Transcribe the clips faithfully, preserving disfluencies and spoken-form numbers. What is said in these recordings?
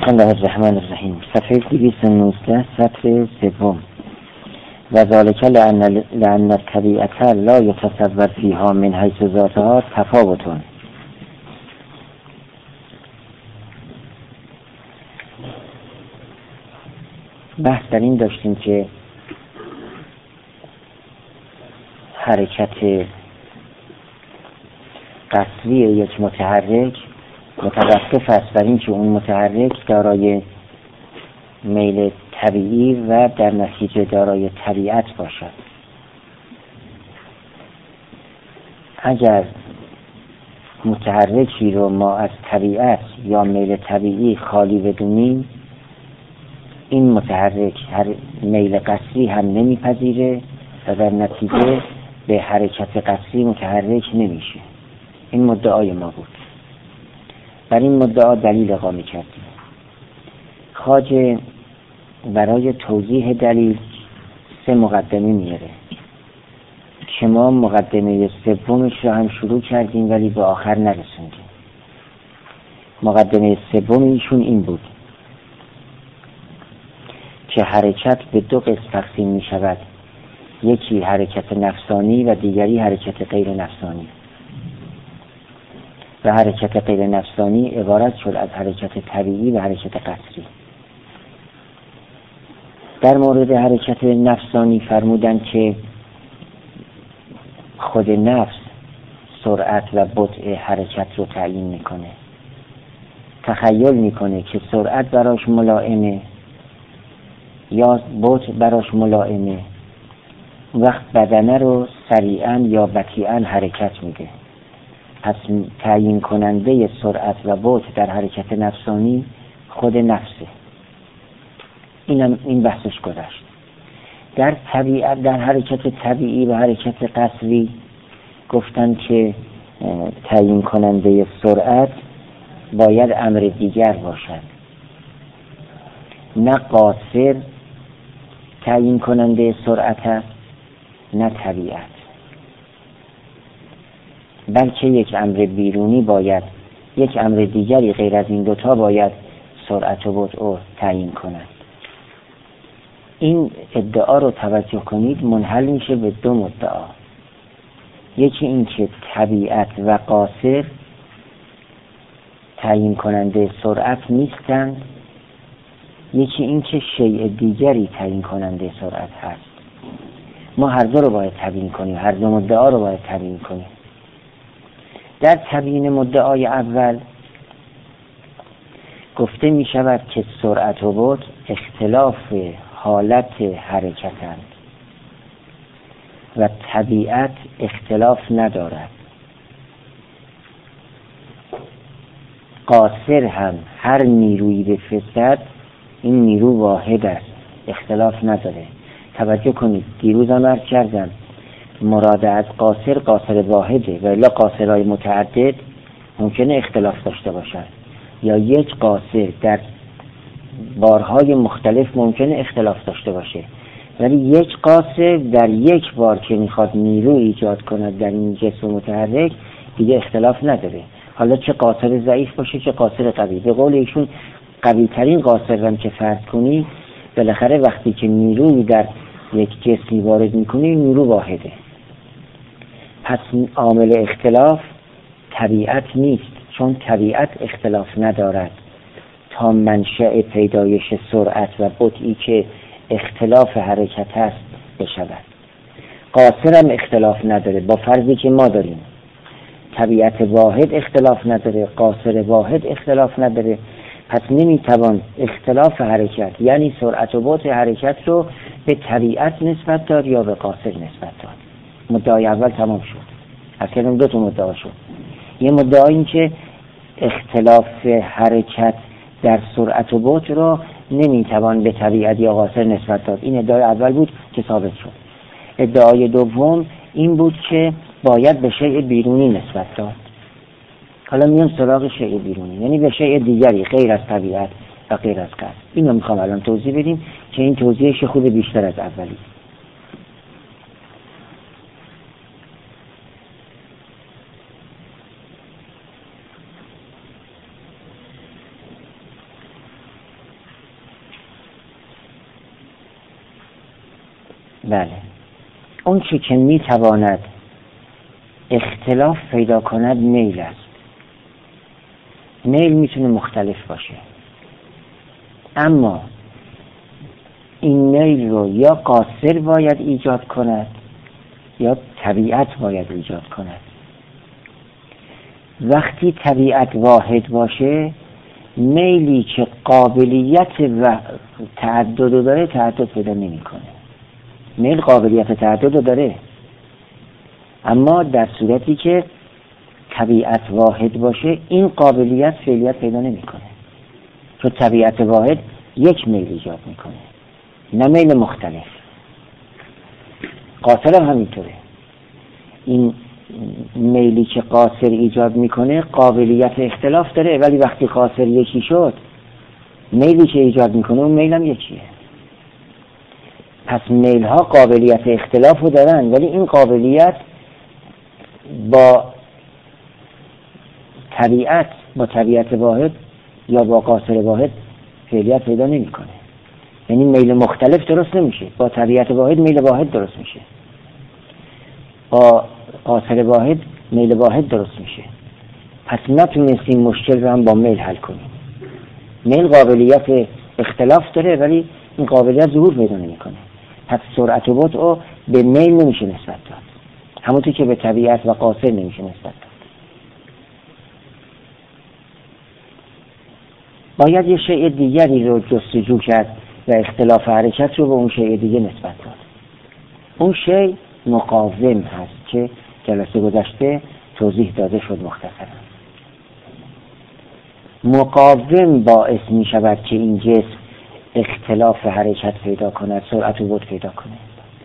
بسم الله الرحمن الرحیم. صفحه دویست و نوزده سطر سوم. و ذالک لأن لأن الطبیعة لا یتصور فیها من حیث ذاتها تفاوتون. بحث در این داشتیم که حرکت قصری یک متحرک متوقف است بر این که اون متحرک دارای میل طبیعی و در نتیجه دارای طبیعت باشد. اگر متحرکی رو ما از طبیعت یا میل طبیعی خالی بدونیم، این متحرک هر میل قصری هم نمیپذیره و در نتیجه به حرکت قصری متحرک نمیشه. این مدعای ما بود. بر این مدعا دلیل اقامه کردیم. خواجه برای توضیح دلیل سه مقدمه میاره که ما مقدمه سومش رو هم شروع کردیم ولی به آخر نرسوندیم. مقدمه سوم ایشون این بود که حرکت به دو قسم تقسیم می شود، یکی حرکت نفسانی و دیگری حرکت غیر نفسانی. و حرکت غیر نفسانی عبارت شد از حرکت طبیعی و حرکت قصری. در مورد حرکت نفسانی فرمودند که خود نفس سرعت و بطء حرکت رو تعیین میکنه. تخیل میکنه که سرعت براش ملائمه یا بطء براش ملائمه، وقت بدنه رو سریعا یا بطیئا حرکت میده. پس تعیین کننده سرعت و بطء در حرکت نفسانی خود نفسه. اینم این بحثش گذشت. در طبیعت، در حرکت طبیعی و حرکت قصری گفتن که تعیین کننده سرعت باید امر دیگر باشد، نه قاصر تعیین کننده سرعت است نه طبیعت، بلکه یک امر بیرونی باید، یک امر دیگری غیر از این دوتا باید سرعت و بطء رو تعیین کند. این ادعا رو توجه کنید منحل میشه به دو مدعا. یکی این که طبیعت و قاصر تعیین کننده سرعت نیستند، یکی این که شیء دیگری تعیین کننده سرعت هست. ما هر دو رو باید تبیین کنیم، هر دو مدعا رو باید تبیین کنیم. در تبیین مدعای اول گفته می شود که سرعت و بطء اختلاف حالت حرکتند و طبیعت اختلاف ندارد. قاصر هم هر نیرویی بفرستد این نیرو واحد است، اختلاف نداره. توجه کنید، دیروز هم عرض کردم مراد از قاصر قاصر واحده و الا قاصرهای متعدد ممکنه اختلاف داشته باشد، یا یک قاصر در بارهای مختلف ممکنه اختلاف داشته باشه، ولی یک قاصر در یک بار که میخواد نیرو ایجاد کند در این جسم متحرک دیگه اختلاف نداره. حالا چه قاصر ضعیف باشه چه قاصر قوی. به قول ایشون قوی ترین قاصر هم که فرض کنی، بالاخره وقتی که نیروی در یک جسمی وارد میکنی نیرو واحده. پس عامل اختلاف طبیعت نیست، چون طبیعت اختلاف ندارد تا منشأ پیدایش سرعت و بطئی که اختلاف حرکت است بشود. قاصر هم اختلاف نداره با فرضی که ما داریم. طبیعت واحد اختلاف نداره، قاصر واحد اختلاف نداره. پس نمیتوان اختلاف حرکت یعنی سرعت و بطء حرکت رو به طبیعت نسبت داد یا به قاصر نسبت داد. مدعای اول تمام شد. اصلا دو تا مدعا شد. یه مدعا این که اختلاف حرکت در سرعت و بطء رو نمیتوان به طبیعت یا قاصر نسبت داد. این ادعای اول بود که ثابت شد. ادعای دوم این بود که باید به شیء بیرونی نسبت داد. حالا میام سراغ شیء بیرونی، یعنی به شیء دیگری غیر از طبیعت و غیر از قصد. اینو میخوام الان توضیح بدیم که این توضیحش خود بیشتر از اولی. بله، اون چی که میتواند اختلاف پیدا کند میل است. میل میتونه مختلف باشه، اما این میل رو یا قاصر باید ایجاد کند یا طبیعت باید ایجاد کند. وقتی طبیعت واحد باشه، میلی که قابلیت و تعدد داره تعدد پیدا نمی کنه. میل قابلیت تعدد داره، اما در صورتی که طبیعت واحد باشه این قابلیت فعلیت پیدا نمی کنه، چون طبیعت واحد یک میل ایجاد میکنه، نه میل مختلف. قاصر هم همینطوره. این میلی که قاصر ایجاد میکنه قابلیت اختلاف داره، ولی وقتی قاصر یکی شد میلی که ایجاد میکنه اون میل هم یکیه. پس میل ها قابلیت اختلاف رو دارن، ولی این قابلیت با طبیعت با طبیعت واحد یا با قاصر واحد فعلیت پیدا نمیکنه. یعنی میل مختلف درست نمیشه، با طبیعت واحد میل واحد درست میشه، با قاصر واحد میل واحد درست میشه. پس نتونستیم مشکل رو هم با میل حل کنیم. میل قابلیت اختلاف داره، ولی این قابلیت ظهور پیدا نمیکنه. پس سرعت و بطء به میل نمیشه نسبت داد، همونطور که به طبیعت و قاصر نمیشه نسبت داد. باید یه شیء دیگری رو جستجو کرد و اختلاف حرکت رو به اون شیء دیگه نسبت داد. اون شیء مقاوم هست که جلسه گذشته توضیح داده شد مختصرا. مقاوم باعث می شود که این جسم اختلاف حرکت پیدا کند، سرعت و بطء پیدا کند.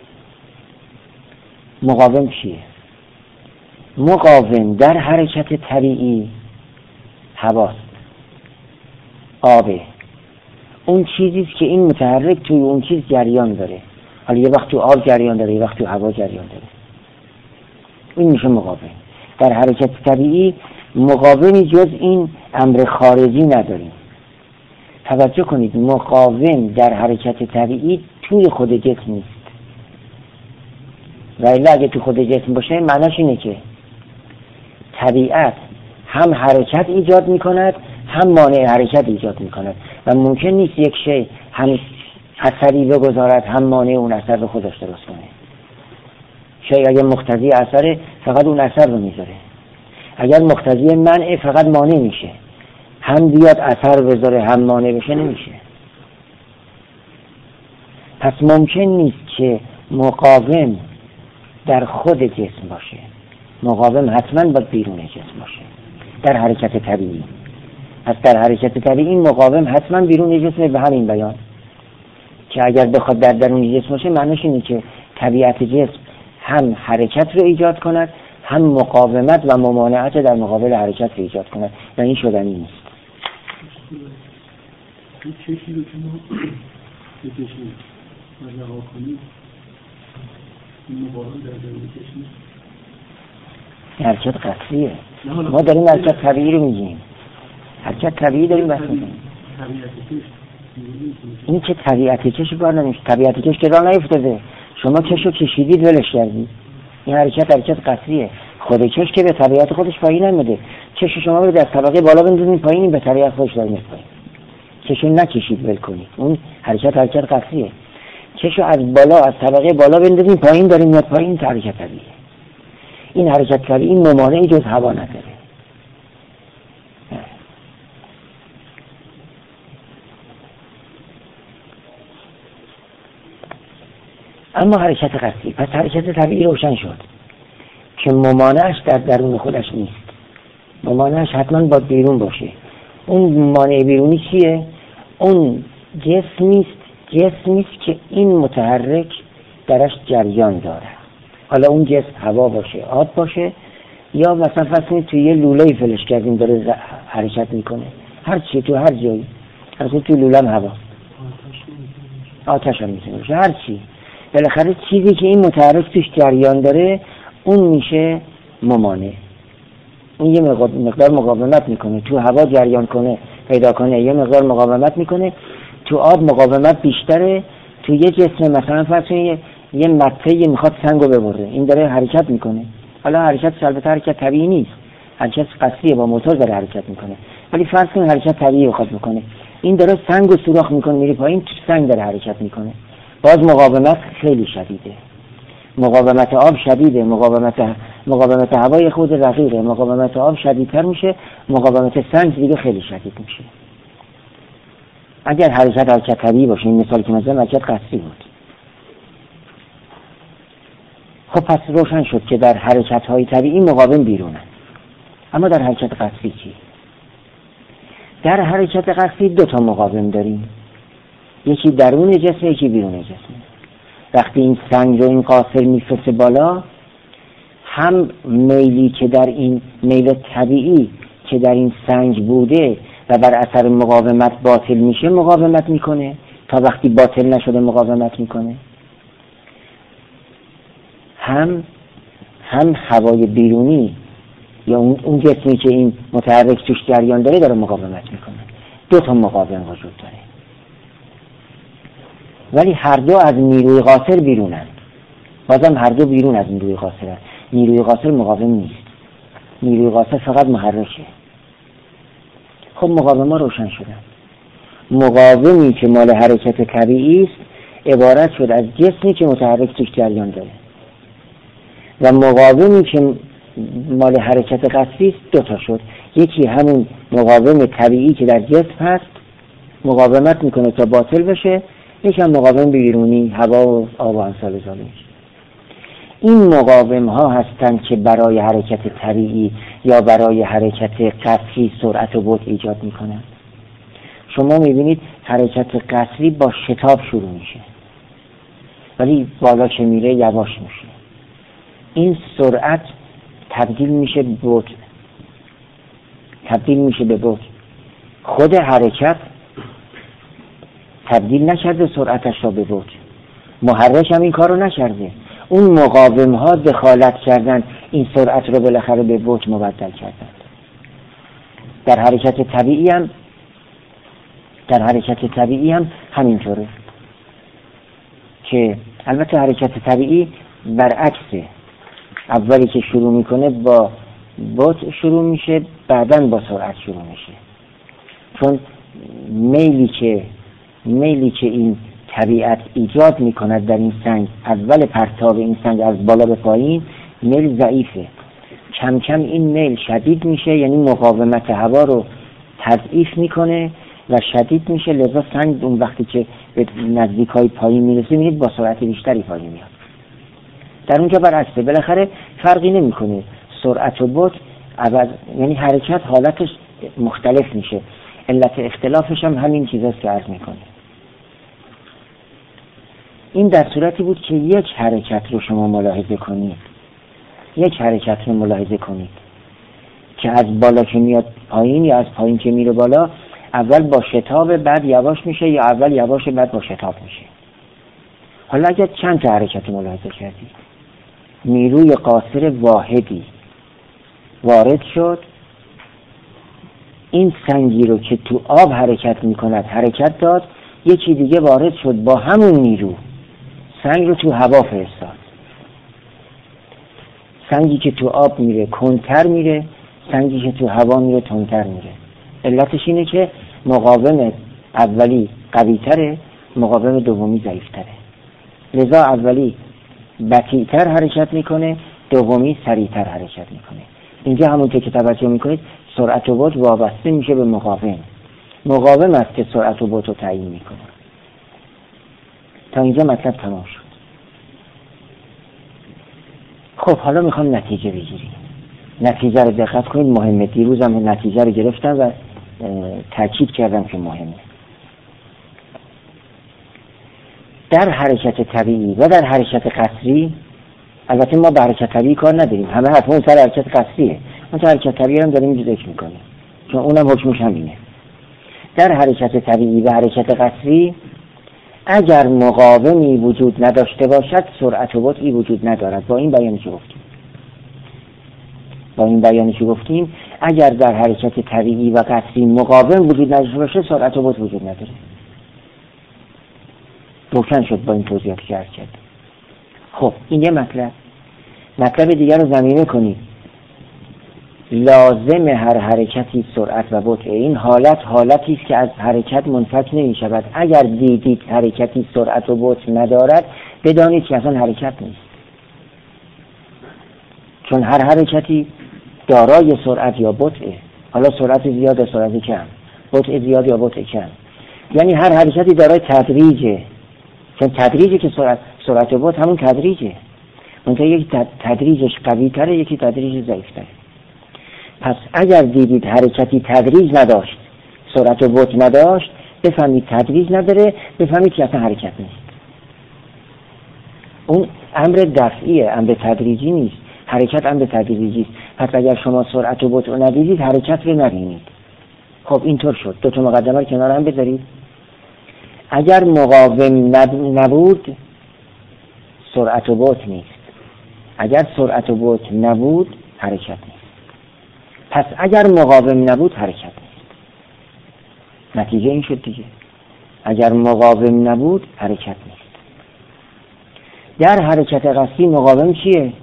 مقاوم چیه؟ مقاوم در حرکت طبیعی هواست، آبه. اون چیزیست که این متحرک توی اون چیز جریان داره. حالا یه وقت تو آب جریان داره، یه وقت تو هوا جریان داره. این میشه مقاوم. در حرکت طبیعی مقاومی جز این امر خارجی نداریم. توجه کنید، مقاوم در حرکت طبیعی توی خود جسم نیست. ولی اگه تو خود جسم باشه معناش اینه که طبیعت هم حرکت ایجاد میکند هم مانع حرکت ایجاد میکند و ممکن نیست یک شی هم اثری بگذارد هم مانع اون اثر رو خودش درست کنه. شی اگر مقتضی اثر فقط اون اثر رو میذاره، اگر مقتضی منع فقط مانع میشه. هم بیاد اثر بذاره هم مانع بشه نمیشه. پس ممکن نیست که مقاوم در خود جسم باشه. مقاوم حتما باید بیرون جسم باشه در حرکت طبیعی. پس در حرکت طبیعی این مقاوم حتما بیرون جسم. به همین بیان که اگر بخواد در درون جسم باشه معنیش اینه که طبیعت جسم هم حرکت رو ایجاد کند هم مقاومت و ممانعت در مقابل حرکت رو ایجاد کند و این شدنی نیست. این چشی رو که ما بکشیم و رها کنیم این مقاوم در درون چشم حرکت قطعیه. ما داریم حرکت طبیعی رو میگیم، حرکت طبیعی داریم بحث میکنیم. این که طبیعت کش کار نمیشه. طبیعت کش که راه نیفتاده، شما کشو کشیدید ولش کردید. این حرکت حرکت قطعیه. خود کش که به طبیعت خودش پایین نمیده. کش شما رو در طبقه بالا بندازید پایین، به طبیعت خودش داره میاد پایین. کشو نکشید ول کنید، اون حرکت حرکت قطعیه. کشو از بالا از طبقه بالا بندازید پایین، داره میاد پایین، حرکت طبیعیه. این حرکت طبیعی این ممانعی جز هوا نداره. اما حرکت قطعی، پس حرکت طبیعی روشن شد که ممانعش در درون خودش نیست. ممانعش حتما باید بیرون باشه. اون مانع بیرونی چیه؟ اون جسمیست جسمیست که این متحرک درش جریان داره. حالا اون جسم هوا باشه، آب باشه، یا مثلا فرض کنید توی یه لوله‌ای فلش کردیم داره حرکت میکنه. هر چی تو هر جایی، هر چی تو لوله هوا، آتش هم میتونه باشه، هر چی. بالاخره چیزی که این متحرک توش جریان داره اون میشه ممانع. اون یه مقدار مقاومت میکنه. تو هوا جریان کنه پیدا کنه یه مقدار مقاومت میکنه. تو آب مقاومت بیشتره. تو یه جسم مثلا فرض کنید یه مته میخواد سنگو ببره، این داره حرکت میکنه. حالا حرکت البته حرکت طبیعی نیست، حرکت قصریه، با موتور داره حرکت میکنه، ولی فرض کن حرکت طبیعی بخواد بکنه، این داره سنگو سوراخ میکنه میره پایین، تو سنگ داره حرکت میکنه. باز مقاومت خیلی شدیده، مقاومت آب شدیده، مقاومت مقاومت هوای خود رقیقه، مقاومت آب شدیدتر میشه، مقاومت سنگ دیگه خیلی شدید میشه. اگر حرکت حرکت طبیعی باشه، این مثالی که مثلا حرکت قصری بود. خب پس روشن شد که در حرکت های طبیعی مقاوم بیرونن. اما در حرکت قصری چی؟ در حرکت قصری دو تا مقاوم داریم، یکی درون جسم، یکی بیرون جسم. وقتی این سنگ رو این قاصر میفرسته بالا، هم میلی که در این میل طبیعی که در این سنگ بوده و بر اثر مقاومت باطل میشه مقاومت میکنه، تا وقتی باطل نشده مقاومت میکنه، هم هم هوای بیرونی یا اون جسمی که این متحرک توش جریان داره داره مقاومت میکنه. دو تا مقاوم وجود داره، ولی هر دو از نیروی قاصر بیرونن. بازم هر دو بیرون از نیروی قاصر هست. نیروی قاصر مقاوم نیست، نیروی قاصر فقط محرکه. خب مقاومه روشن شدن. مقاومی که مال حرکت طبیعی است عبارت شد از جسمی که متحرک توش جریان داره، و مقاومی که مال حرکت قصری است دو تا شد. یکی همون مقاوم طبیعی که در جسم هست، مقاومت میکنه تا باطل بشه، یکی هم مقاوم بیرونی، هوا و آب و امثال ذالک. این مقاوم ها هستند که برای حرکت طبیعی یا برای حرکت قصری سرعت و بعد ایجاد میکنند. شما میبینید حرکت قصری با شتاب شروع میشه، ولی بالا که میره یواش میشه. این سرعت تبدیل میشه به بعد، تبدیل میشه به بعد. خود حرکت تبدیل نکرده سرعتش را به بعد، محرک هم این کارو نکرده، اون مقاوم ها دخالت کردن این سرعت رو بالاخره به بعد مبدل کردن. در حرکت طبیعی هم در حرکت طبیعی هم همینطوره که البته حرکت طبیعی برعکسه، اولی که شروع میکنه با بعد شروع میشه، بعداً با سرعت شروع میشه. چون میلی که میلی که این طبیعت ایجاد میکند در این سنگ، اول پرتاب این سنگ از بالا به پایین میل ضعیفه، کم کم این میل شدید میشه، یعنی مقاومت هوا رو تضعیف میکنه و شدید میشه، لذا سنگ اون وقتی که به نزدیکای پایین میرسه میبینید با سرعت بیشتری پایین میاد. در اونجا برعکسه، بالاخره فرقی نمیکنه سرعت و بعد، عوض یعنی حرکت حالتش مختلف میشه. علت اختلافش هم همین چیزاست که عرض میکنه. این در صورتی بود که یک حرکت رو شما ملاحظه کنید، یک حرکت رو ملاحظه کنید که از بالا که میاد پایین یا از پایین که میره بالا، اول با شتاب بعد یواش میشه، یا اول یواش بعد با شتاب میشه. حالا اگر چند تا حرکت ملاحظه کردید، نیروی قاصر واحدی وارد شد، این سنگی رو که تو آب حرکت میکند حرکت داد، یکی دیگه وارد شد با همون نیرو سنگ رو تو هوا فرستاد. سنگی که تو آب میره کندتر میره، سنگی که تو هوا میره تندتر میره. علتش اینه که مقاوم اولی قوی‌تره، مقاوم دومی ضعیف‌تره. لذا اولی بطی‌تر حرکت میکنه، دومی سریع‌تر حرکت میکنه. اینجا همون که توجه میکنید سرعت و بعد وابسته میشه به مقاوم. مقاوم است که سرعت و بعد رو تعیین میکنه. تا اینجا مطلب تمام شد. خب حالا میخوام نتیجه بگیریم. نتیجه رو دقت کنید، مهمه. دیروز هم نتیجه رو گرفتم و تاکید کردم که مهمه. در حرکت طبیعی و در حرکت قصری، البته ما به حرکت طبیعی کار نداریم، همه حرفمون سر حرکت قصریه، ما تا حرکت طبیعی هم داریم ذکر میکنیم چون اونم حکمش همینه. در حرکت طبیعی و حرکت قصری اگر مقاومی وجود نداشته باشد سرعت و بطئی وجود ندارد. با این بیانی که گفتیم با این بیانی که گفتیم اگر در حرکت طبیعی و قصری مقاوم وجود نداشته باشه سرعت و بطء وجود نداره. روشن شد با این توضیحاتی که عرض کردم. خب این یه مطلب. مطلب دیگر رو ضمیمه کنید. لازم هر حرکتی سرعت و بطء. این حالت حالتی است که از حرکت منفک نمی شود. اگر دیدید حرکتی سرعت و بطء ندارد بدانید که اصلا حرکت نیست، چون هر حرکتی دارای سرعت یا بطء. حالا سرعت زیاد یا سرعت کم، بطء زیاد یا بطء کم، یعنی هر حرکتی دارای تدریجه، چون تدریجه که سرعت سرعت و بطء همون تدریجه، منتها یکی تدریجش قوی تره یکی تدریج ضعیف تره. پس اگر دیدید حرکتی تدریج نداشت، سرعت و بطء نداشت، بفهمید تدریج نداره، بفهمید که اصلا حرکت نیست. اون امر دفعیه، امر تدریجی نیست. حرکت امر تدریجی است. پس اگر شما سرعت و بطء ندیدید حرکت رو نبینید. خب اینطور شد. دو تا مقدمه رو کنار هم بذارید. اگر مقاوم نبود سرعت و بطء نیست. اگر سرعت و بطء نبود حرکت نیست. پس اگر مقاوم نبود حرکت نیست. نتیجه این شد دیگه. اگر مقاوم نبود حرکت نیست. در حرکت قصدی مقاوم چیه؟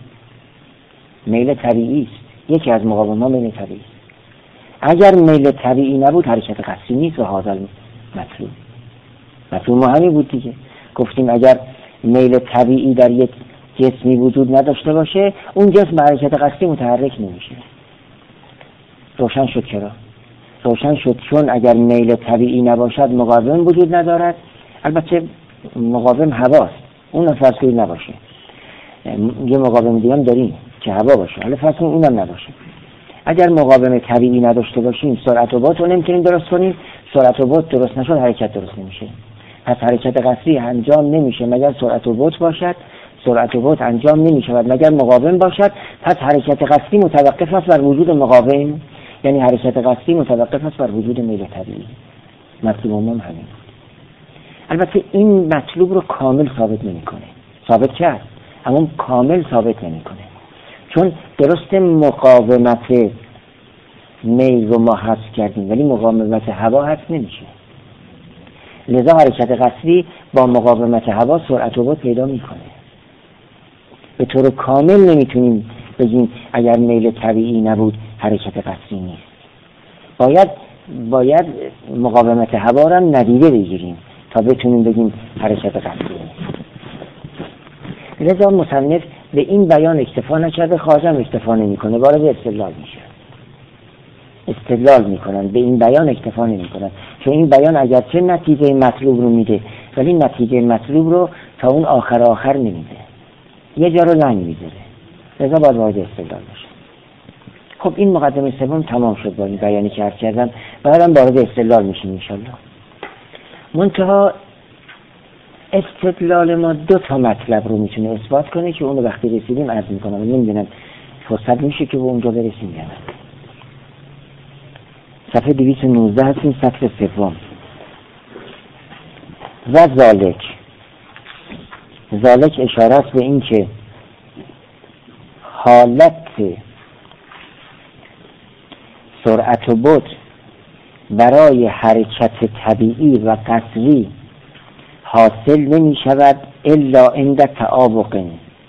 میل طبیعی است. یکی از مقاوم‌ها میل طبیعی است. اگر میل طبیعی نبود حرکت قصدی نیست و حاصل مطلوب. مطلوب ما همین بود دیگه. گفتیم اگر میل طبیعی در یک جسمی وجود نداشته باشه اون جسم به حرکت قصدی متحرک نمیشه. روشن شد چرا؟ روشن شد چون اگر میل طبیعی نباشد مقاوم وجود ندارد. البته مقاوم هواست، اون فرض کنید نباشه. یه مقاوم دیگه هم داریم که هوا باشه، حالا فرض کنید اونم نباشه. اگر مقاوم طبیعی نداشته باشیم سرعت و بطء رو نمیتونیم درست کنیم. سرعت و بطء درست نشد حرکت درست نمیشه. پس حرکت قصدی انجام نمیشه مگر سرعت و بطء باشد. سرعت و بطء انجام نمیشود مگر مقاوم باشد. پس حرکت قصدی متوقف است بر وجود مقاوم، یعنی حرکت قصدی متوقف است بر وجود میل طبیعی. مطلوب عموم همین. البته این مطلوب رو کامل ثابت نمیکنه. ثابت کرد اما کامل ثابت نمیکنه، چون درست مقاومت میل رو ما حذف کردیم ولی مقاومت هوا حذف نمیشه. لذا حرکت قصدی با مقاومت هوا سرعت و بطء پیدا میکنه. به طور کامل نمیتونیم بگیم اگر میل طبیعی نبود حرکت قصدی نیست. باید باید مقاومت هوا رو هم ندیده بگیریم تا بتونیم بگیم حرکت قصدی نیست. لذا مصنف به این بیان اکتفا نکرده، خارجم اکتفا نمیکنه، وارد استدلال میشه. استدلال میکنن، به این بیان اکتفا نمیکنن، چون این بیان اگرچه نتیجه مطلوب رو میده ولی نتیجه مطلوب رو تا اون آخر آخر نمیده، یه جا رو لنگ میذاره. لذا باید وارد استدلال بشه. خب این مقدمه سوم تمام شد با این بیانی که عرض کردم. بعدم وارد استدلال میشیم انشالله. منتها استدلال ما دو تا مطلب رو میتونه اثبات کنه که اونو وقتی رسیدیم عرض میکنم. نمیدونم فرصت میشه که به اونجا برسیم یا نه. صفحه دویست و نوزده هستیم، سطر سوم. و ذالک ذالک اشارت به این که حالت سرعت و بطء برای حرکت طبیعی و قصری حاصل نمی شود الا عند تعاوق،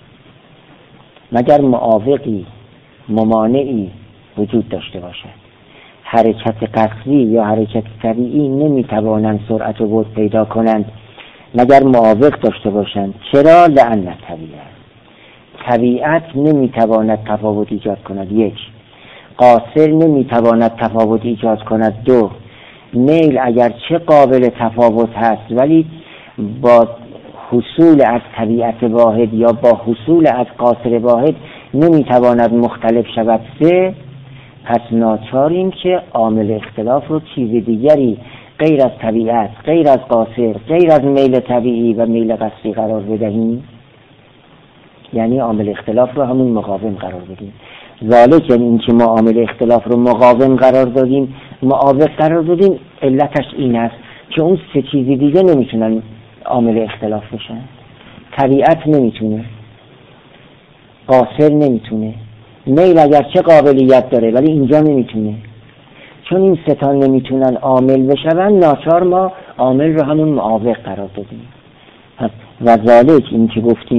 مگر معاوقی ممانعی وجود داشته باشد. حرکت قصری یا حرکت طبیعی نمی توانند سرعت و بطء پیدا کنند مگر معاوق داشته باشند. چرا؟ لأن طبیعت طبیعت نمی تواند تفاوت ایجاد کند. یک، قاصر نمی تواند تفاوت ایجاد کند. دو، میل اگر چه قابل تفاوت هست ولی با حصول از طبیعت واحد یا با حصول از قاصر واحد نمی تواند مختلف شود. سه، پس ناچاریم که عامل اختلاف رو چیز دیگری غیر از طبیعت، غیر از قاصر، غیر از میل طبیعی و میل قصری قرار بدهیم، یعنی عامل اختلاف رو همون مقاوم قرار بدیم. ذالک یعنی این که ما عامل اختلاف رو مقاوم قرار دادیم، معاوق قرار دادیم، علتش این است که اون سه چیز دیگه نمیتونن عامل اختلاف بشن. طبیعت نمیتونه، قاصر نمیتونه، میل اگرچه قابلیت داره ولی اینجا نمیتونه. چون این سه تا نمیتونن عامل بشن، ناچار ما عامل رو همون معاوق قرار دادیم. پس و ذالک این که گفتیم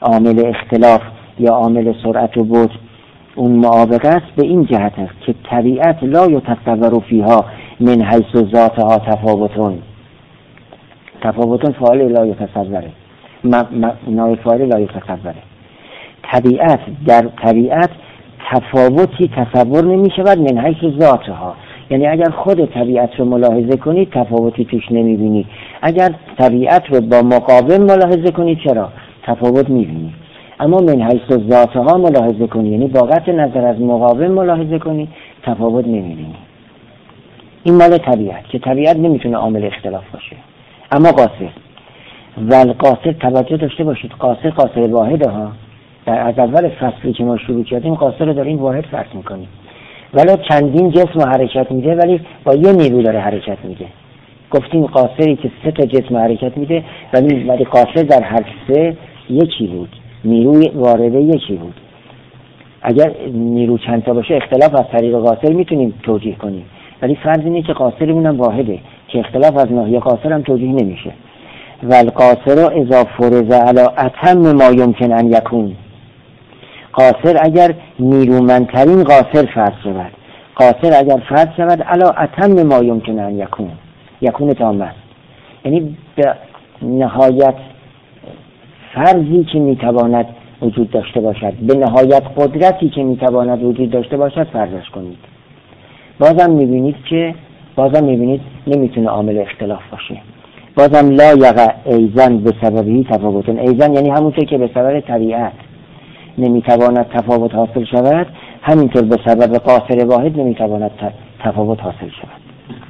عامل اختلاف یا عامل سرعت و بعد اون معابقه است به این جهت است که طبیعت لا یتصور فیها من حیث ذاتها تفاوتون تفاوتون فاعل لا یتصوره نایب فاعل لا یتصوره. طبیعت در طبیعت تفاوتی تصور نمی شود من حیث ذاتها، یعنی اگر خود طبیعت رو ملاحظه کنید تفاوتی توش نمی بینید، اگر طبیعت رو با مقابل ملاحظه کنید چرا تفاوت می بینید، اما من حیث ذاتها ملاحظه کنید یعنی با قطع نظر از مقابل ملاحظه کنید تفاوت نمی بینید. این مال طبیعت که طبیعت نمیتونه عامل اختلاف باشه. اما قاصر ول قاصر توجه داشته باشید، قاصر قاصر واحده ها. در از اول فصلی که ما شروع کردیم قاصر رو داریم واحد فرض میکنیم، ولی چندین جسم حرکت میده ولی با یه نیرو داره حرکت میده. گفتیم قاصری که سه تا جسم حرکت میده ولی ولی قاصر در هر سه یکی بود، نیروی وارده یکی بود. اگر نیرو چند تا باشه اختلاف از طریق قاصر میتونیم توجیه کنیم، ولی فرض اینه که قاصرمون هم واحده که اختلاف از ناحیه قاصر هم توجیه نمیشه. والقاصر اذا فرض علی اتم ما یمکن ان یکون، قاصر اگر نیرومندترین قاصر فرض شود، قاصر اگر فرض شود علی اتم ما یمکن ان یکون، یکون تام است، یعنی به نهایت فرضی که میتواند وجود داشته باشد، به نهایت قدرتی که میتواند وجود داشته باشد فرضش کنید. بازم میبینید که بازم میبینید نمیتونه عامل اختلاف باشه. بازم لا یقع ایزن به سببی تفاوتون، ایزن یعنی همونطور که به سبب طبیعت نمیتواند تفاوت حاصل شود، همینطور به سبب قاصر واحد نمیتواند تفاوت حاصل شود.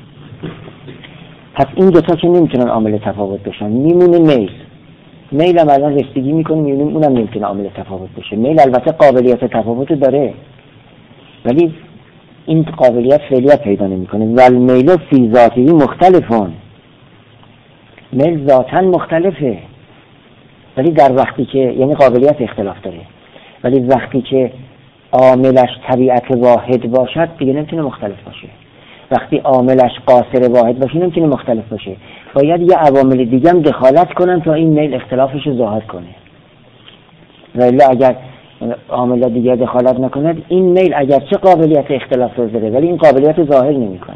پس این دوتا که نمیتونن عامل تفاوت بشن. میمونه میل، میل هم الان رسیدگی میکنه میبینیم اونم نمیتونه عامل تفاوت بشه. میل البته قابلیت تفاوت داره ولی این قابلیت فعلیت پیدا نمیکنه. ول میل فی ذاتی مختلفون، میل ذاتاً مختلفه ولی در وقتی که یعنی قابلیت اختلاف داره، ولی وقتی که عاملش طبیعت واحد باشد دیگه نمیتونه مختلف باشه. وقتی عاملش قاصر واحد باشه نمیتونه مختلف باشه، باید یه عوامل دیگه هم دخالت کنن تا این میل اختلافش رو ظاهر کنه. ولی اگر عامل دیگه دخالت نکند این میل اگرچه قابلیت اختلاف رو داره ولی این قابلیت ظاهر نمیکنه.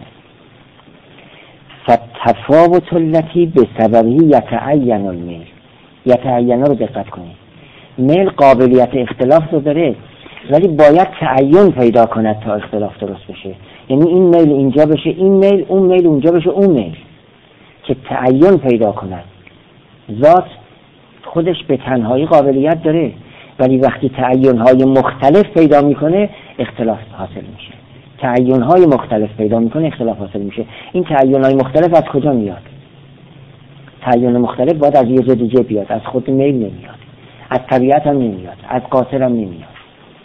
فتفاوت التی به سببی یتعین المیل، یتعین رو دقت کنید، میل قابلیت اختلاف رو داره ولی باید تعین پیدا کند تا اختلاف درست بشه. یعنی این میل اینجا بشه این میل، اون میل اونجا بشه اون میل، که تعین پیدا کند. ذات خودش به تنهایی قابلیت داره ولی وقتی تعین‌های مختلف پیدا میکنه اختلاف حاصل میشه. تعین‌های مختلف پیدا میکنه اختلاف حاصل میشه. این تعین‌های مختلف از کجا میاد؟ تعین مختلف باید از یه جا دیگه بیاد، از خود میل نمیاد، از طبیعت هم نمیاد، از قاصر هم نمیاد.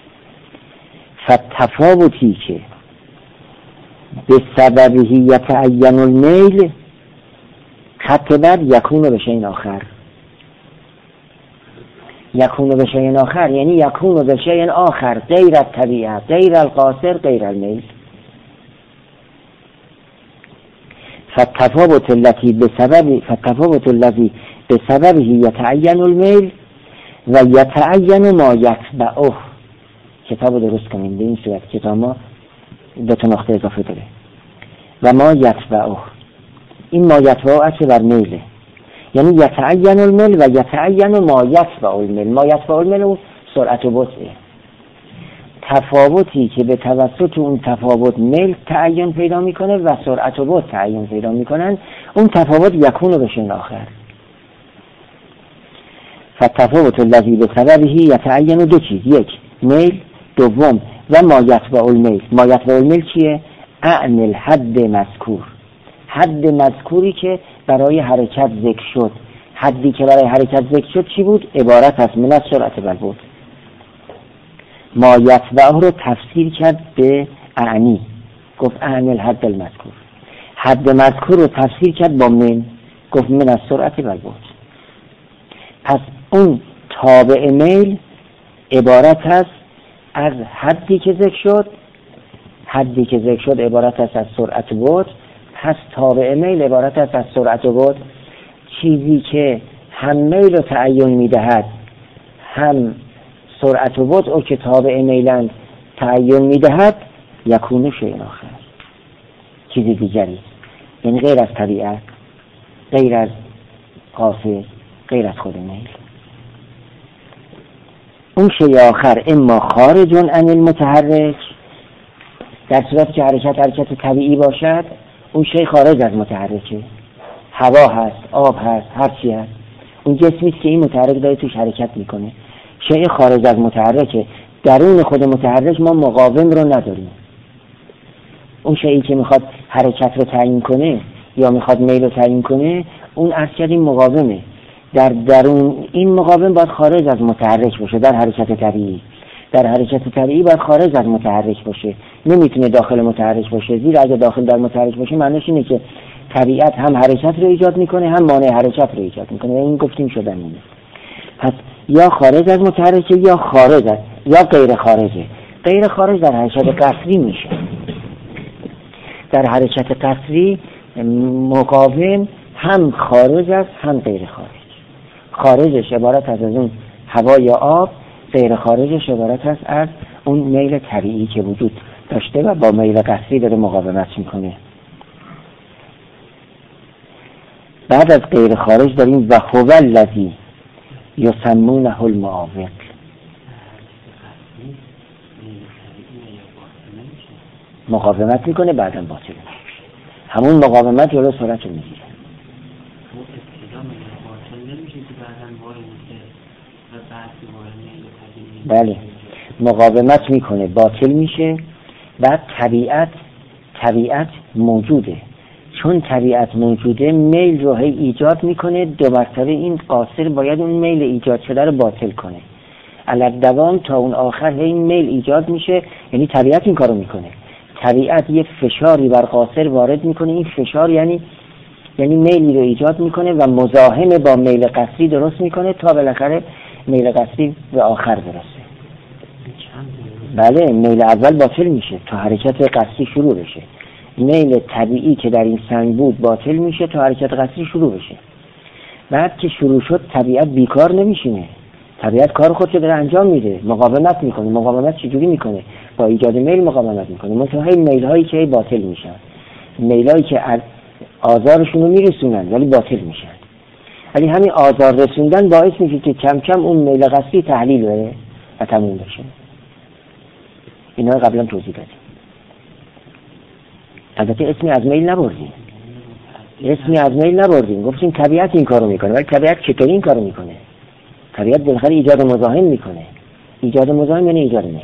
فتفاوتی که به سببی یتعین المیل خط بعد یکون به شیء آخر، یکون به شیء آخر یعنی یکون به شیء آخر غیر الطبیعت غیر القاصر غیر المیل. فالتفاوت التي بسبب فالتفاوت الذي بسببه يتعين الميل و يتعين ما يتبعه. کتاب درست کنیم به این صورت، کتاب ما دو تا نقطه اضافه داره و ما یتبعه، این ما یتبعه اصل بر میله، یعنی یتعین المیل و یتعین ما یتبع المیل. ما یتبع المیل سرعت و بطئه، تفاوتی که به توسط اون تفاوت میل تعین پیدا میکنه و سرعت و بطء تعین پیدا میکنن، اون تفاوت یکون به شیء آخر. فالتفاوت الذی بسببه یتعین دو چیز، یک میل، دوم و ما یتبع المیل. ما یتبع المیل چیه؟ اعن الحد مذکور، حد مذکوری که برای حرکت ذکر شد. حدی که برای حرکت ذکر شد چی بود؟ عبارت است من از سرعت بالبعد. ما یتبعه رو تفسیر کرد به اعنی، گفت اعن الحد المذکور. حد مذکور رو تفسیر کرد با من، گفت من از سرعت بالبعد. پس اون تابع میل عبارت است از حدی که ذکر شد، حدی که ذکر شد عبارت است از سرعت بعد، پس تابع میل عبارت است از سرعت بعد. چیزی که هم میل رو تعین میدهد هم سرعت و وضع که تابع میلند تعین میدهد، یکونه شیء آخر، چیز دیگری، یعنی غیر از طبیعت، غیر از قاصر، غیر از خود میل. اون شیء آخر اما خارج عن المتحرک، در صورتی که حرکت حرکت طبیعی باشد، اون شیء خارج از متحرکه، هوا هست، آب هست، هر چی هست، اون جسمی که این متحرک داره توش حرکت میکنه، شیء خارج از متحرکه. درون خود متحرک ما مقاوم رو نداریم. اون شیئی که میخواد حرکت رو تعیین کنه یا میخواد میل رو تعیین کنه، اون عرض کردیم مقاومه. در درون این مقاوم باید خارج از متحرک باشه. در حرکت طبیعی در حرکت طبیعی باید خارج از متحرک باشه، نمیتونه داخل متحرک باشه، زیرا اگه داخل در متحرک باشه معنیش اینه که طبیعت هم حرکت رو ایجاد میکنه هم مانع حرکت رو ایجاد میکنه. این گفتیم شدن اینه. پس یا خارج از متحرکه یا خارج از یا غیر خارجه. غیر خارج در حرکت قصری میشه. در حرکت قصری مقاوم هم خارج است هم غیر خارج. خارجش عبارت از اون هوا یا آب، غیر خارجش عبارت است از اون میل طبیعی که وجود داشته و با میل قصری داره مقاومت میکنه. بعد از غیر خارج داریم و هو الذی یسمونه المعاوق. مقاومت میکنه بعدم باطل میشه. همون مقاومت جلو سرعت رو میگیره. بله، مقاومت میکنه باطل میشه. بعد طبیعت طبیعت موجوده، چون طبیعت موجوده میل رو هی ایجاد میکنه. دو مرتبه این قاصر باید اون میل ایجاد شده رو باطل کنه. علت دوام تا اون آخر هی میل ایجاد میشه، یعنی طبیعت این کارو میکنه. طبیعت یه فشاری بر قاصر وارد میکنه. این فشار یعنی یعنی میلی رو ایجاد میکنه و مزاحم با میل قصری درست میکنه تا بالاخره میل قصری به آخر برسه. بله، میل اول باطل میشه تا حرکت قصری شروع بشه. میل طبیعی که در این سنگ بود باطل میشه تا حرکت قصری شروع بشه. بعد که شروع شد طبیعت بیکار نمیشینه. طبیعت کار خودش داره انجام میده، مقاومت میکنه. مقاومت چجوری میکنه؟ با ایجاد میل مقاومت میکنه. منتهای میل هایی که باطل میشن، میل هایی که آزارشون رو میرسونن ولی باطل میشن. ولی همین آزار رسوندن باعث میشه که کم کم اون میل قصری تحلیل بره و تموم بشه. اینا قبلا توضیح دادیم. البته اسمی از میل نبردیم. اسمی از میل نبردیم. گفتیم طبیعت این کارو میکنه. ولی طبیعت چطوری این کارو میکنه؟ طبیعت بالاخره ایجاد مزاحم میکنه. ایجاد مزاحم یعنی ایجاد میل.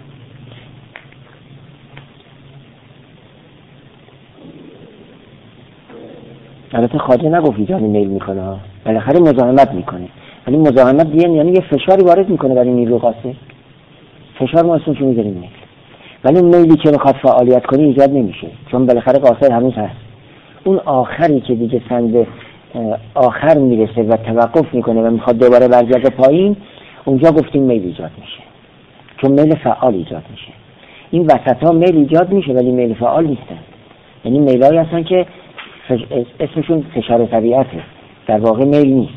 البته خواجه نگفت ایجاد میل میکنه ها. بالاخره مزاحمت میکنه. ولی مزاحمت یعنی یه فشاری وارد میکنه برای نیروی قاصر. فشار ما اسمشو میذاریم میل. ولی اون میلی که میخواد فعالیت کنه ایجاد نمیشه، چون بالاخره قاصر هنوز هست. اون آخری که دیگه سنگ به آخر میرسه و توقف میکنه و میخواد دوباره برگرده پایین، اونجا گفتیم میل ایجاد میشه، چون میل فعال ایجاد میشه. این وسط ها میل ایجاد میشه ولی میل فعال نیستن. یعنی میلایی هستن که اسمشون فشار طبیعته، در واقع میل نیست.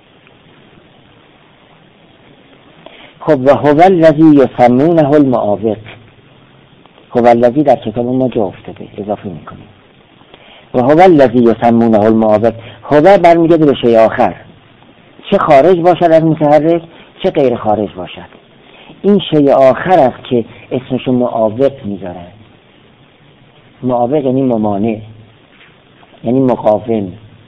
خب و هو الذی یسمونه المعاوق. هو الذی در کتاب ما جا افتاده، اضافه میکنیم. و هو الذی یسمونه المعاوق. هو برمیگرده به شیء آخر، چه خارج باشد از متحرک چه غیر خارج باشد. این شیء آخر است که اسمشو معاوق میذارن. معاوق یعنی ممانع، یعنی مقاوم.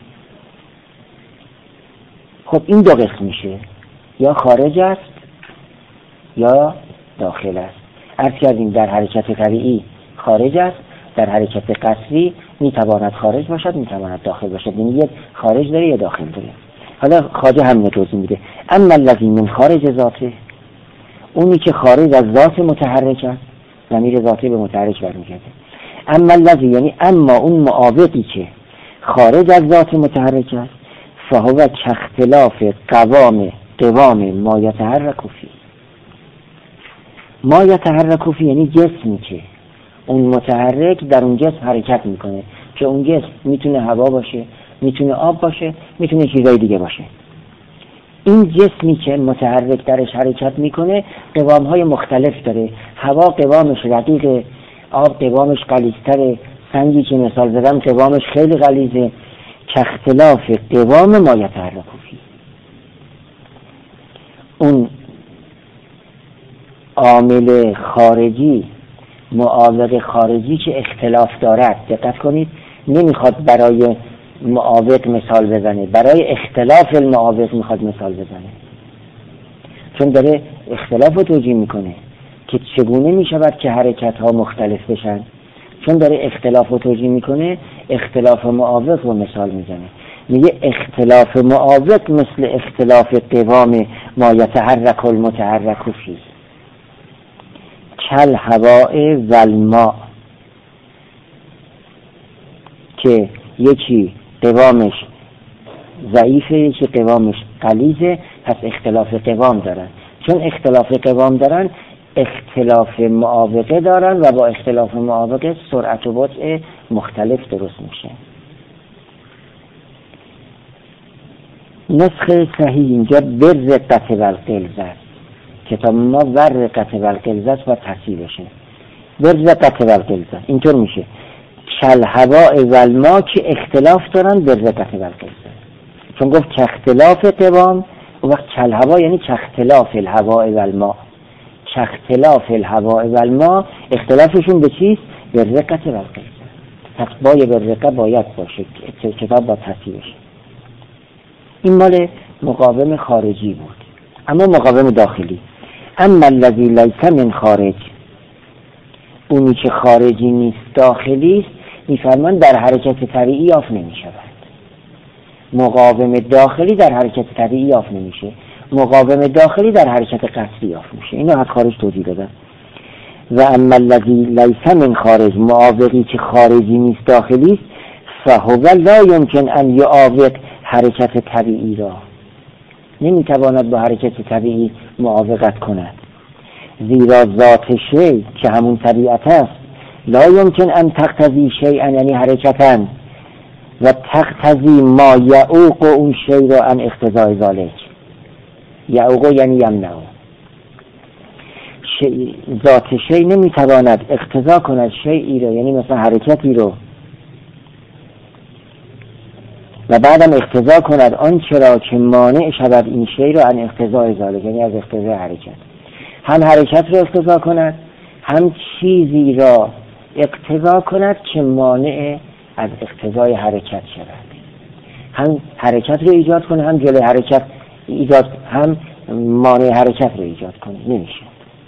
خب این دو قسم میشه، یا خارج است یا داخل است. عرض کردیم در حرکت طبیعی خارج است، در حرکت قصری میتواند خارج باشد میتواند داخل باشد. یعنی یک خارج داره یا داخل داره. حالا خواجه همین توضیح میده. اما الذی من خارج ذاته، اونی که خارج از ذات متحرک است، ضمیر ذاته به متحرک برمیگرده. اما الذی یعنی اما اون معاوقی که خارج از ذات متحرک است، فهو کاختلاف قوام قوام ما یتحرک فی. ما یتحرک فی یعنی جسمی که اون متحرک در اون جسم حرکت میکنه، که اون جسم میتونه هوا باشه، میتونه آب باشه، میتونه چیزای دیگه باشه. این جسمی که متحرک درش حرکت میکنه قوام های مختلف داره. هوا قوامش رقیقه، آب قوامش غلیظ‌تره، سنگی که مثال زدم قوامش خیلی غلیظه. که اختلاف قوام ما یتحرک فیه، اون عامل خارجی، معاوق خارجی که اختلاف دارد، دقت کنید نمیخواد برای معاوق مثال بزنه، برای اختلاف المعاوق میخواد مثال بزنه، چون داره اختلاف رو توجیه میکنه که چگونه میشود که حرکت ها مختلف بشن. چون داره اختلاف رو توجیه میکنه اختلاف معاوق رو مثال میزنه، میگه اختلاف معاوق مثل اختلاف قوام ما یتحرک المتحرک فیه کل هواء و الماء، که یکی قوامش ضعیفه یکی قوامش غلیظه، پس اختلاف قوام دارن. چون اختلاف قوام دارن اختلاف معاوقه دارن و با اختلاف معاوقه سرعت و بطء مختلف درست میشه. نسخه صحیح اینجا برقت و الغلظه، کتاب ما ورقت و الغلظه و تصحیح بشه. برقت و الغلظه اینطور میشه کل هواء و الماء، که اختلاف دارن برقت و الغلظه. چون گفت که اختلاف قوام، و وقت کل هوا یعنی که اختلاف الهواء و الماء، که اختلاف الهواء و الماء اختلافشون به چیست؟ برقت و الغلظه. پس بای برقه باید باشه، کتاب با تصحیح بشه. این مال مقاوم خارجی بود. اما مقاوم داخلی، اما الذی لیس من خارج، اونی که خارجی نیست داخلی است، میفرمان در حرکت طبیعی یافت نمی شود. مقاوم داخلی در حرکت طبیعی یافت نمیشه، مقاوم داخلی در حرکت قصدی یافت میشه. اینو از خارج توضیح دادم. و اما الذی لیس من خارج، معاوقی که خارجی نیست داخلی است، فهو لا یمکن ان یعاوق حرکت طبیعی را، نمیتواند با حرکت طبیعی معاوقت کند. زیرا ذات شیء که همون طبیعت است، لا یمکن ان تقتضی شیئا یعنی حرکتا، و تقتضی ما یعوق اون شیء را عن اقتضای ذالک. یعوق یعنی یمنعه. ذات شیء نمیتواند اقتضا کند شیئی را، یعنی مثلا حرکتی رو، و بعدم اقتضا کند آن چرا که مانع شود این شیء را عن اقتضای ذالک، یعنی از اقتضای حرکت. هم حرکت را اقتضا کند، هم چیزی را اقتضا کند که مانع از اقتضای حرکت شود. هم حرکت رو ایجاد کنه، هم جلوی حرکت ایجاد، هم مانع حرکت رو ایجاد کنه. نمیشه.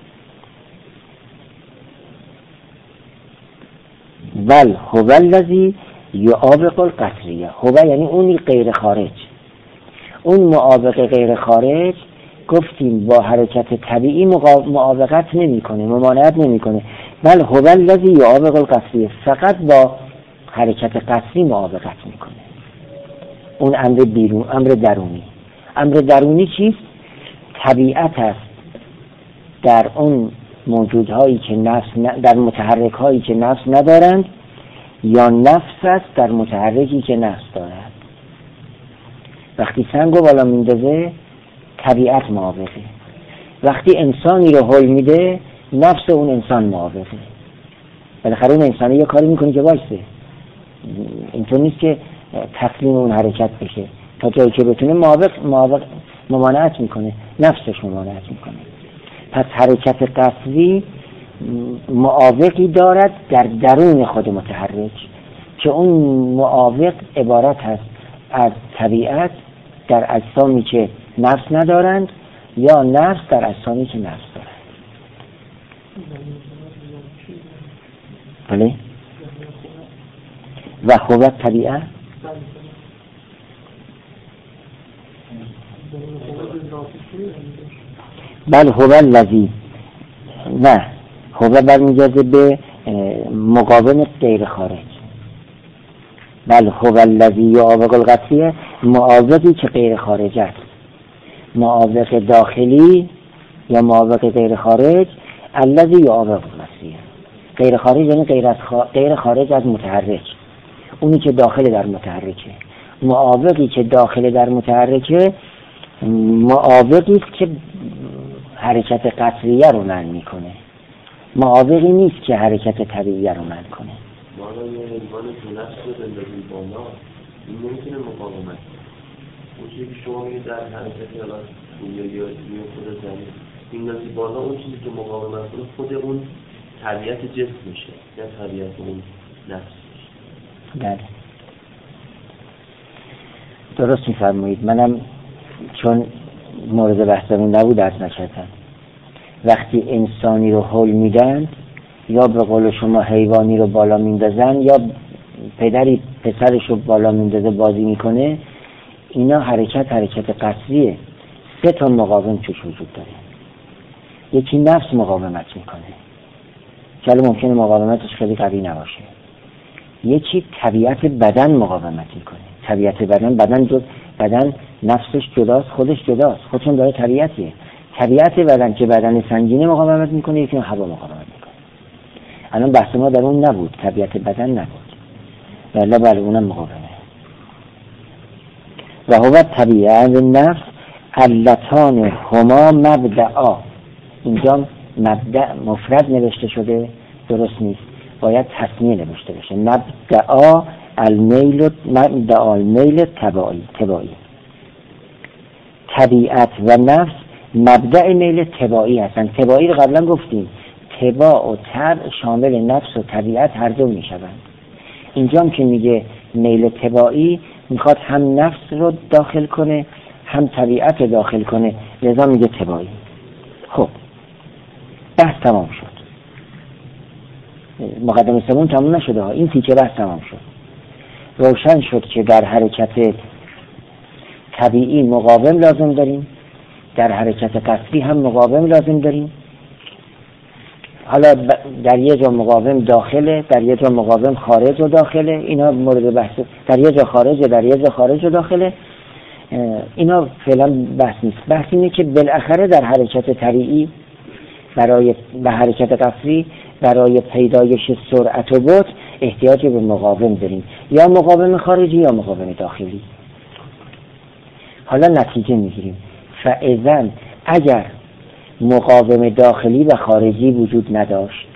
بل هو الذی یعاوق القصریه. هو یعنی اونی غیر خارج. اون معاوق غیر خارج گفتیم با حرکت طبیعی معاوقت نمیکنه، ممانعت نمیکنه. بل هو الذی یعاوق القصریه، فقط با حرکت قصری معاوقت میکنه. اون امر بیرون، امر درونی. امر درونی چیست؟ طبیعت است در اون موجودهایی که نفس ن... در متحرک هایی که نفس ندارند، یا نفس است در متحرکی که نفس دارد. وقتی سنگو بالا میندازه طبیعت معاوقه، وقتی انسانی رو هل میده نفس اون انسان معاوقه. بالاخره اون انسانی یه کاری میکنه که وایسه، اینطور نیست که تسلیم اون حرکت بشه، تا جایی که بتونه معاوق معاوق ممانعت میکنه، نفسش ممانعت میکنه. پس حرکت قصدی معاوقی دارد در درون خود متحرک، که اون معاوق عبارت هست از طبیعت در اجسامی که نفس ندارند، یا نفس در اجسامی که نفس دارند. بله؟ و هو طبیعت بل هو الذی، نه هو برمیگرده به مقاوم غیر خارج. بل هو الذی یعاوق القصریه، معاوقی که غیر خارج است. معاوق داخلی یا معاوق غیر خارج، الذی یعاوق القصریه. غیر خارج یعنی غیر از خا... غیر خارج از متحرک، اونی که داخل در متحرکه. معاوقی که داخل در متحرکه معاوقی است که حرکت قطریه رو منع میکنه، معاوقی نیست که حرکت طبیعیه رو منع کنه. مالا یه حیوان که نفس رو بندازیم بالا، این نمیتونه مقاومت کنه. اون چیزی که شما میگه در حرکت الان یا یا یا خود زمین این نازی بالا، اون چیزی که مقاومت کنه خود اون طبیعت جسم میشه یا طبیعت اون نفس میشه. بله درست میفرمایید. منم چون مورد بحثمون نبود عرض نکردم، وقتی انسانی رو حل میدن یا به قول شما حیوانی رو بالا میندازن یا پدری پسرش رو بالا میندازه بازی میکنه، اینا حرکت حرکت قصریه. سه تا مقاوم توش وجود داره. یکی نفس مقاومت میکنه که الان ممکنه مقاومتش خیلی قوی نباشه. یکی طبیعت بدن مقاومت میکنه. طبیعت بدن بدن جو بدن نفسش جداست، خودش جداست، خودشون داره طبیعتیه. طبیعت بدن که بدن سنگینه مقاومت میکنه، یکی هوا مقاومت میکنه. الان بحث ما در اون نبود، طبیعت بدن نبود، ولی بله اونم مقاومه. و هو طبیعت نفس علتان هما مبدعا. اینجا مبدع مفرد نوشته شده، درست نیست، باید تثنیه نوشته بشه. مبدعا المیل مبدعا المیل تباعی تباعی طبیعت و نفس مبدع میل تباعی هستن. تباعی رو قبلا گفتیم، تباع و طبع شامل نفس و طبیعت هر دو میشوند. اینجا هم که میگه میل تباعی، میخواد هم نفس رو داخل کنه هم طبیعت رو داخل کنه، لذا میگه تباعی. خب بحث تمام شد، مقدمه سوم تمام نشده ها، این تیکه بحث تمام شد. روشن شد که در حرکت طبیعی مقاوم لازم داریم، در حرکت قصری هم مقاوم لازم داریم. حالا در یه جا مقاوم داخله، در یه جا مقاوم خارج و داخله، اینا مورد بحث. در یه جا خارجه، در یه جا خارج و داخله، اینا فعلا بحث نیست. بحث اینه که بالاخره در حرکت طبیعی برای به حرکت قصری برای پیدایش سرعت و بطء احتیاج به مقاوم داریم، یا مقاوم خارجی یا مقاوم داخلی. حالا نتیجه میگیریم. فاذا اگر مقاوم داخلی و خارجی وجود نداشت،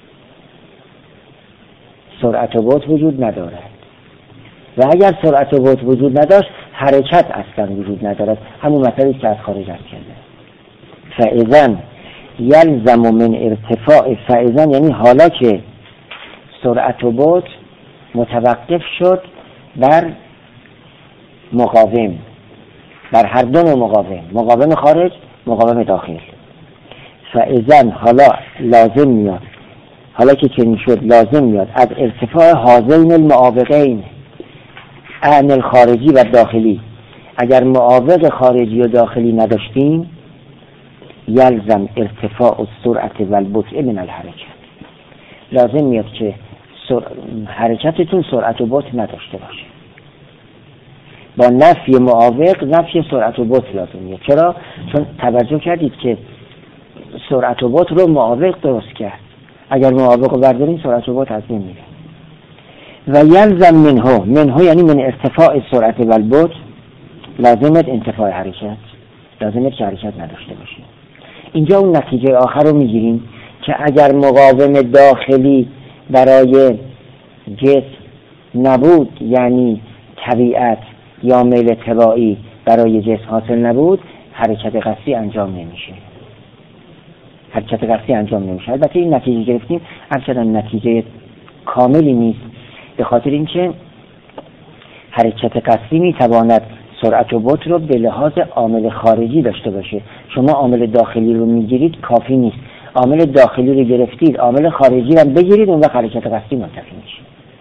سرعت و بطء وجود ندارد، و اگر سرعت و بطء وجود نداشت، حرکت اصلا وجود ندارد. همون مطلبی که از خارج عرض کرده. فاذا یلزم من ارتفاع، فاذا یعنی حالا که سرعت و بطء متوقف شد بر مقاوم، بر هر دو نوع مقاوم، مقاوم خارج، مقاوم داخل. فاذا حالا لازم میاد، حالا که چنین شد لازم میاد از ارتفاع هذین المعاوقین، عن الخارجی و داخلی. اگر معاوق خارجی و داخلی نداشتیم، یلزم ارتفاع السرعت و البطء من الحرکت، لازم میاد که سر... حرکتتون سرعت و بطء نداشته باشه. با نفی معاوق نفی سرعت و بطء لازم میاد. چرا؟ چون توجه کردید که سرعت و بطء رو معاوق درست کرد. اگر معاوق رو برداریم سرعت و بطء از بین میره. و یلزم منه، منه یعنی من ارتفاع سرعت و البطء لازمت انتفاع حرکت، لازمت که حرکت نداشته باشه. اینجا اون نتیجه آخر رو میگیریم که اگر مقاوم داخلی برای جسم نبود، یعنی طبیعت یا میل تباعی برای جسم حاصل نبود، حرکت قصری انجام نمیشه. حرکت قصری انجام نمیشه. البته این نتیجه گرفتیم، هرچند نتیجه کاملی نیست، به خاطر اینکه حرکت قصری میتواند سرعت و بطء رو به لحاظ عامل خارجی داشته باشه. شما عامل داخلی رو میگیرید کافی نیست، عامل داخلی رو گرفتید، عامل خارجی رو بگیرید، اون وقت حرکت قصری منتفی میشه.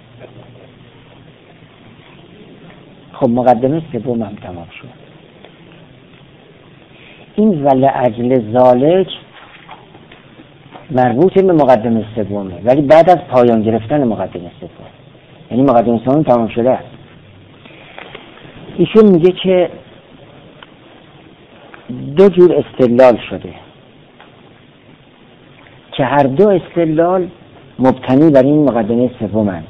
خب مقدمه سوم هم تمام شد. این ولعجل ذالک مربوط به مقدمه سومه، ولی بعد از پایان گرفتن مقدمه سوم، یعنی مقدمه سوم تمام شده است. ایشون میگه که دو جور استدلال شده که هر دو استدلال مبتنی بر این مقدمه سومند.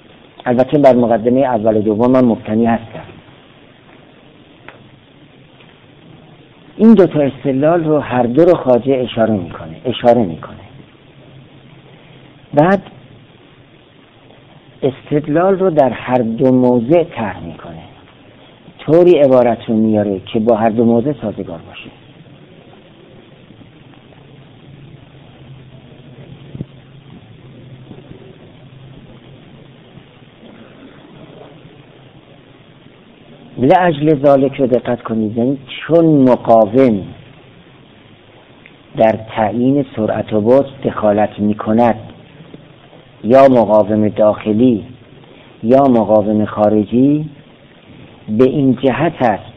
البته بر مقدمه اول و دوم هم مبتنی هستند. این دو تا استدلال رو هر دو رو خواجه اشاره میکنه اشاره میکنه بعد استدلال رو در هر دو موضع طرح میکنه، طوری عبارت رو میاره که با هر دو موضع سازگار باشه. لأجل ذالک رو دقت کنید، یعنی چون مقاوم در تعیین سرعت و بعد دخالت میکند، یا مقاوم داخلی یا مقاوم خارجی، به این جهت است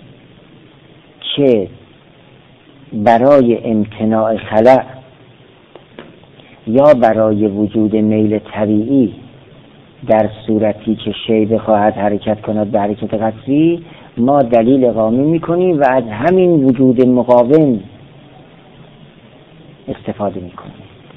که برای امتناع خلأ یا برای وجود میل طبیعی در صورتی که شی بخواهد حرکت کند به حرکت قطعی، ما دلیل اقامه میکنیم و از همین وجود مقاوم استفاده میکنیم.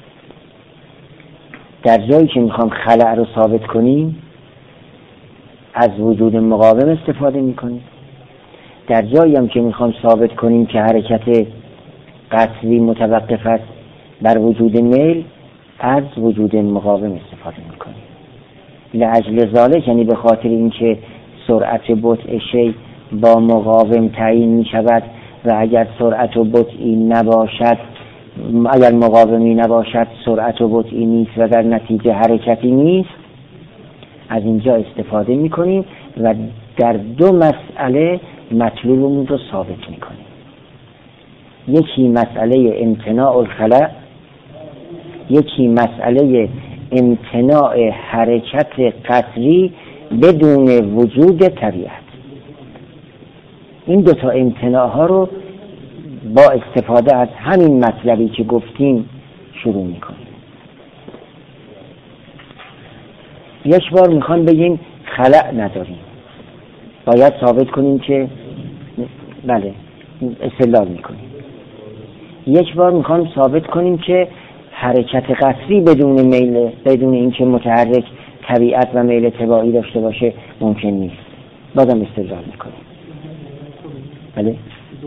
در جایی که میخوام خلأ رو ثابت کنیم از وجود مقاوم استفاده میکنیم، در جایی هم که میخوام ثابت کنیم که حرکت قطعی متوقف است بر وجود میل، از وجود مقاوم استفاده میکنیم. لأجل ذالک، یعنی به خاطر اینکه سرعت بطء شی با مقاوم تعیین می شود و اگر سرعت و بطئی نباشد، اگر مقاومی نباشد سرعت و بطئی نیست و در نتیجه حرکتی نیست، از اینجا استفاده می کنیم و در دو مسئله مطلوبمون رو ثابت می کنیم. یکی مسئله امتناع الخلأ، یکی مسئله امتناع حرکت قطری بدون وجود طبیعت. این دو تا امتناع ها رو با استفاده از همین مطلبی که گفتیم شروع میکنیم. یک بار میخوان بگیم خلأ نداریم، باید ثابت کنیم که بله استدلال میکنیم. یک بار میخوان ثابت کنیم که حرکت قطری بدون میل، بدون اینکه متحرک طبیعت و میل تباعی داشته باشه ممکن نیست، بازم استدلال میکنیم. بله؟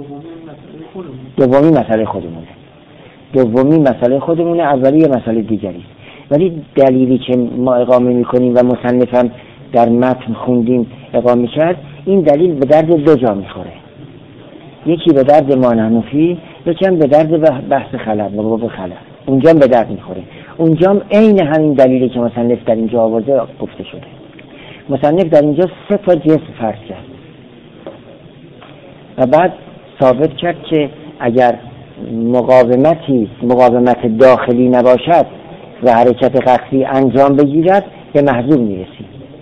دومی مسئله خودمونه. دومی مسئله خودمونه، اولی یه مسئله دیگری. ولی دلیلی که ما اقامه میکنیم و مصنفم در متن خوندیم اقامه کرد، این دلیل به درد دو جا میخوره. یکی به درد مانحنفی، یکی هم به درد بحث خلأ، موضوع خلأ. اونجا به درد میخوره. اونجا هم عین همین دلیلی که مصنف در اینجا آورده گفته شده. مصنف در اینجا سه تا جنس فرض کرد و بعد ثابت کرد که اگر مقاومتی مقاومت داخلی نباشد و حرکت قطعی انجام بگیرد به محذور میرسیم.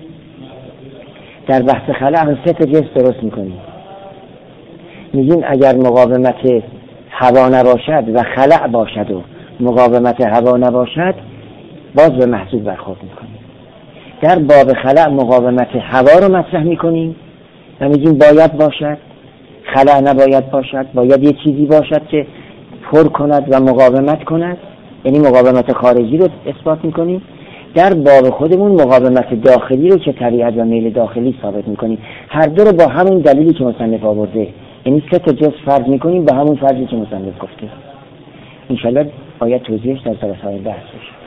در بحث خلأ هم سه تا جنس درست میکنیم. میگیم اگر مقاومت هوا نباشد و خلأ باشد و مقاومت هوا نباشد، باز به محذور برخورد میکنیم. در باب خلأ مقاومت هوا رو مطرح میکنیم و میگیم باید باشد، خلأ نباید باشد، باید یه چیزی باشد که پر کند و مقاومت کند، یعنی مقاومت خارجی رو اثبات میکنیم. در باب خودمون مقاومت داخلی رو که طبیعت و میل داخلی ثابت میکنیم. هر دو رو با همون دلیلی که مصنف آورده، یعنی سه تا جنس فرض میکنیم به همون فرضی که مصنف گفته. انشالله باید توضیحش در جلسه‌های بحث بشه.